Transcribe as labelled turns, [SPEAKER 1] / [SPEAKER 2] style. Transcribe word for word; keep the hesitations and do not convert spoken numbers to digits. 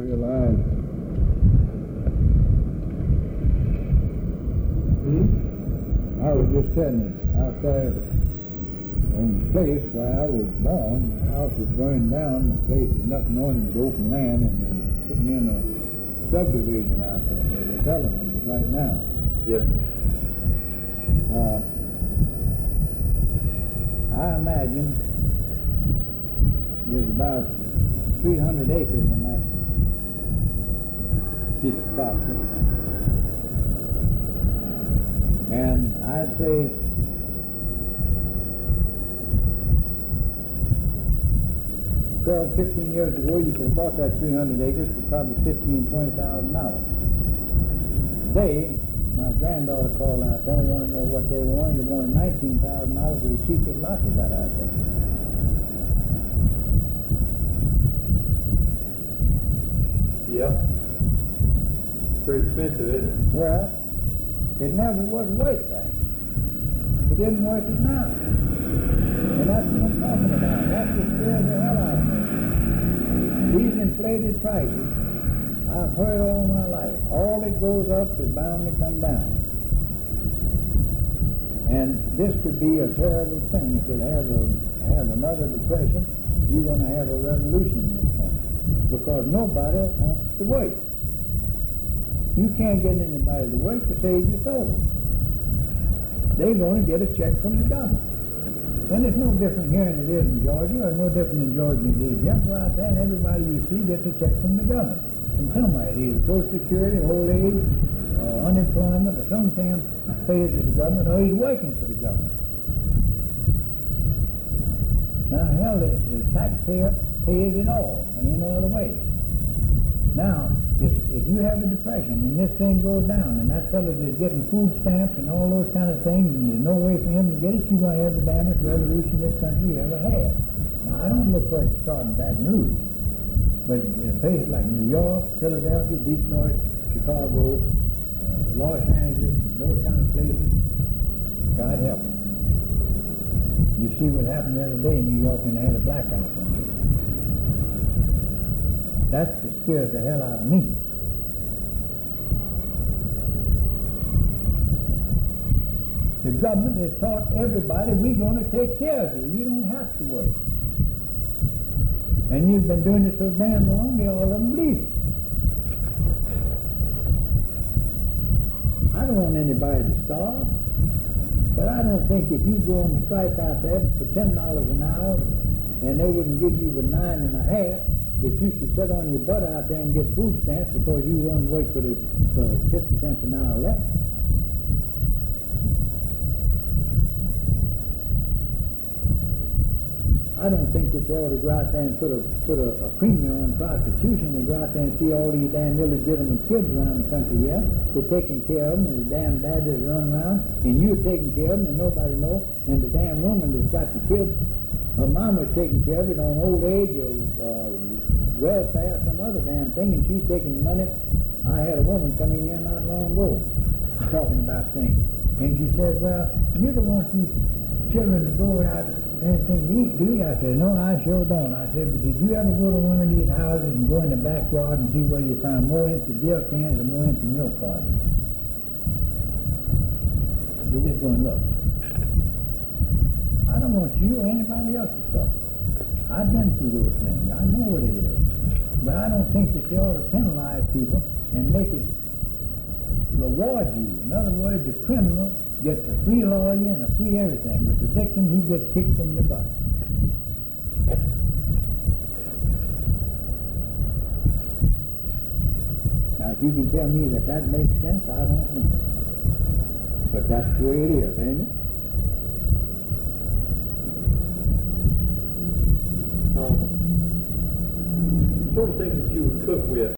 [SPEAKER 1] realize
[SPEAKER 2] Hmm?
[SPEAKER 1] I was just sitting out there on the place where I was born. The house was burned down. The place is nothing on it but open land, and they're putting in a subdivision out there. They're developing it right now.
[SPEAKER 2] Yes.
[SPEAKER 1] Uh, I imagine there's about three hundred acres in that piece of property. And I'd say twelve, fifteen years ago, you could have bought that three hundred acres for probably fifteen, twenty thousand dollars. Today, my granddaughter called out there and wanted to know what they wanted. They wanted nineteen thousand dollars for the cheapest lot they got out there.
[SPEAKER 2] Yep. Pretty expensive, isn't it?
[SPEAKER 1] Well, it never was worth that. It isn't worth it now. And that's what I'm talking about. That's what scares the hell out of me. These inflated prices, I've heard all my life. All that goes up is bound to come down. And this could be a terrible thing. If it have a have another depression, you're going to have a revolution in this country. Because nobody wants to work. You can't get anybody to work to save your soul. They're going to get a check from the government. And it's no different here than it is in Georgia, or no different in Georgia than it is. You have to go out there and everybody you see gets a check from the government. From somewhere, either Social Security, old age, uh, unemployment, or something pays to the government, or he's working for the government. Now, hell, the, the taxpayer pays it all. There ain't no other way. Now, if, if you have a depression and this thing goes down and that fellow is getting food stamps and all those kind of things and there's no way for him to get it, you're going to have the damnest revolution this country ever had. Now, I don't look for it to start in Baton Rouge, but in places like New York, Philadelphia, Detroit, Chicago, uh, Los Angeles, those kind of places, God help them. You see what happened the other day in New York when they had a blackout. That's what scares the hell out of me. The government has taught everybody we're going to take care of you. You don't have to work. And you've been doing it so damn long, they all of them believe it. I don't want anybody to starve, but I don't think if you go on strike out there for ten dollars an hour and they wouldn't give you but nine and a half, that you should sit on your butt out there and get food stamps because you want to work for the for fifty cents an hour less. I don't think that they ought to go out there and put a put a, a premium on prostitution and go out there and see all these damn illegitimate kids around the country here. They're taking care of them, and the damn daddies run around, and you're taking care of them, and nobody knows. And the damn woman that's got the kids, her mama's taking care of it on old age or uh, welfare, some other damn thing, and she's taking the money. I had a woman coming in not long ago talking about things, and she said, "Well, you don't want these children to go without anything to eat, do you?" I said, "No, I sure don't." I said, "But did you ever go to one of these houses and go in the backyard and see whether you find more empty beer cans or more empty milk cartons?" They just go and look. I don't want you or anybody else to suffer. I've been through those things. I know what it is. But I don't think that they ought to penalize people and make it reward you. In other words, the criminal gets a free lawyer and a free everything, but the victim, he gets kicked in the butt. Now, if you can tell me that that makes sense, I don't know. But that's the way it is, ain't it?
[SPEAKER 2] Um, sort of things that you would cook with.